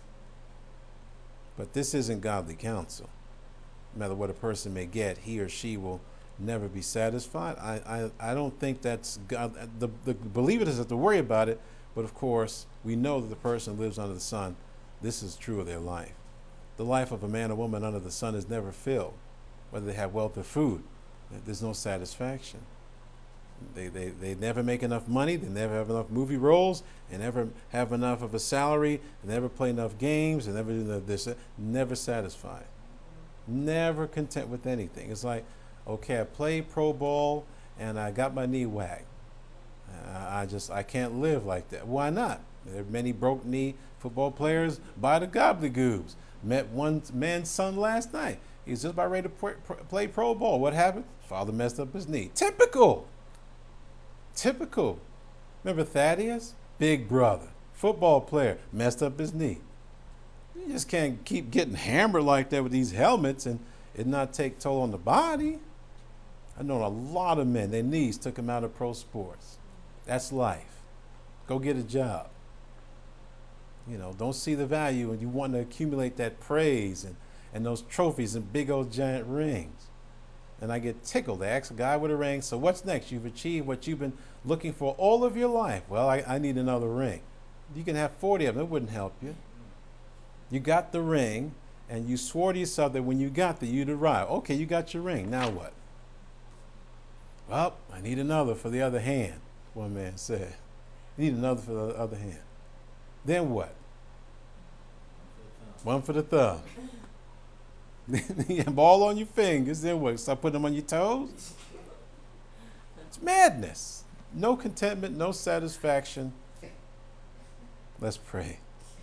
But this isn't godly counsel. No matter what a person may get, he or she will never be satisfied. I, I, I don't think that's God. The, the believer doesn't have to worry about it, but of course, we know that the person who lives under the sun, this is true of their life. The life of a man or woman under the sun is never filled, whether they have wealth or food. There's no satisfaction. They, they, they never make enough money, they never have enough movie roles, they never have enough of a salary, they never play enough games, they never do enough this, never satisfied. Never content with anything. It's like, okay, I played pro ball and I got my knee whacked. Uh, I just, I can't live like that. Why not? There are many broke knee football players by the gobbledygoos. Met one man's son last night. He was just about ready to play pro ball. What happened? Father messed up his knee. Typical. Typical. Remember Thaddeus? Big brother. Football player. Messed up his knee. You just can't keep getting hammered like that with these helmets and it not take toll on the body. I know a lot of men, their knees took them out of pro sports. That's life. Go get a job. You know, don't see the value and you want to accumulate that praise and, and those trophies and big old giant rings. And I get tickled. I ask a guy with a ring, so what's next? You've achieved what you've been looking for all of your life. Well, I, I need another ring. You can have forty of them. It wouldn't help you. You got the ring, and you swore to yourself that when you got there, you'd arrive. Okay, you got your ring. Now what? Well, I need another for the other hand, one man said. I need another for the other hand. Then what? One for the thumb. You have all on your fingers. Then what? Start putting them on your toes? It's madness. No contentment, no satisfaction. Let's pray.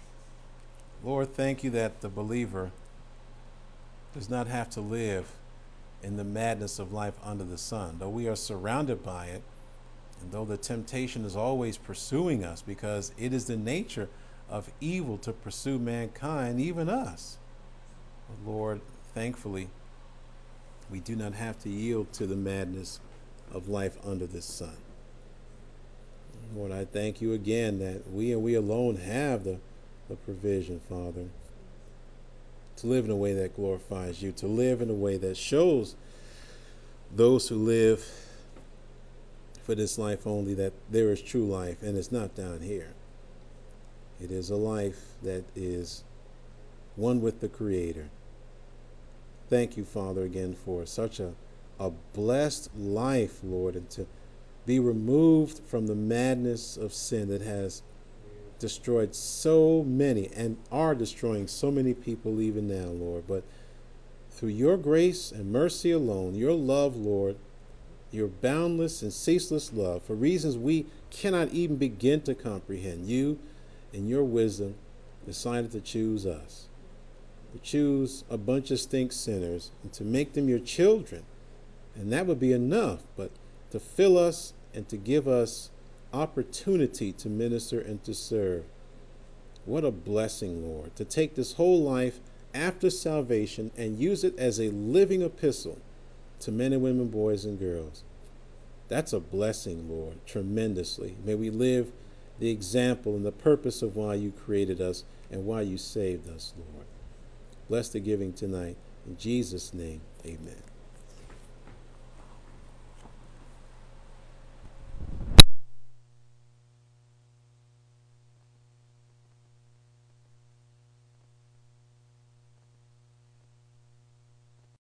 Lord, thank you that the believer does not have to live in the madness of life under the sun, though we are surrounded by it, and though the temptation is always pursuing us, because it is the nature of evil to pursue mankind, even us. But Lord, thankfully, we do not have to yield to the madness of life under the sun. Lord, I thank you again that we and we alone have the, the provision, Father, to live in a way that glorifies you, to live in a way that shows those who live for this life only that there is true life, and it's not down here. It is a life that is one with the Creator. Thank you, Father, again for such a, a blessed life, Lord, and to be removed from the madness of sin that has destroyed so many and are destroying so many people even now, Lord. But through your grace and mercy alone, your love, Lord, your boundless and ceaseless love, for reasons we cannot even begin to comprehend, you, in your wisdom, decided to choose us, to choose a bunch of stink sinners and to make them your children. And that would be enough, but to fill us and to give us opportunity to minister and to serve. What a blessing, Lord, to take this whole life after salvation and use it as a living epistle to men and women, boys and girls. That's a blessing, Lord, tremendously. May we live the example and the purpose of why you created us and why you saved us, Lord. Bless the giving tonight. In Jesus' name, amen.